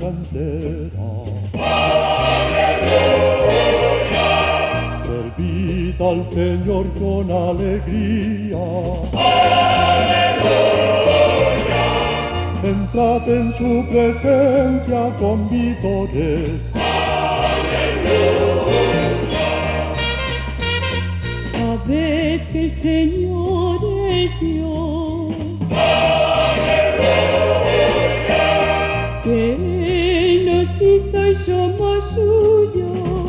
entera. Servid al Señor con alegría. Entrad en su presencia con vítores. Sabed que el Señor es Dios. Que Él nos hizo y somos suyos.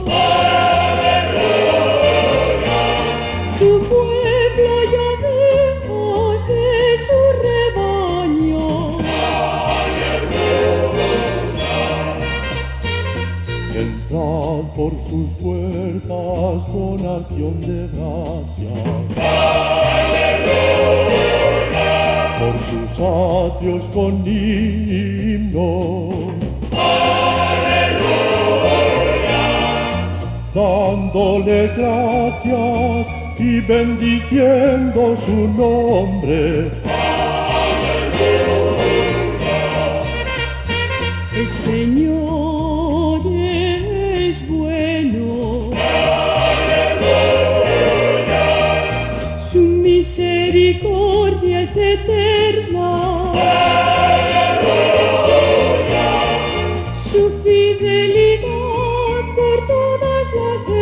Su pueblo y ovejas de su rebaño. Entrad por sus puertas con acción de gracias. Por sus atrios con himnos. Dándole gracias y bendiciendo su nombre. El Señor es bueno. Su misericordia es eterna. Su fidelidad por todas las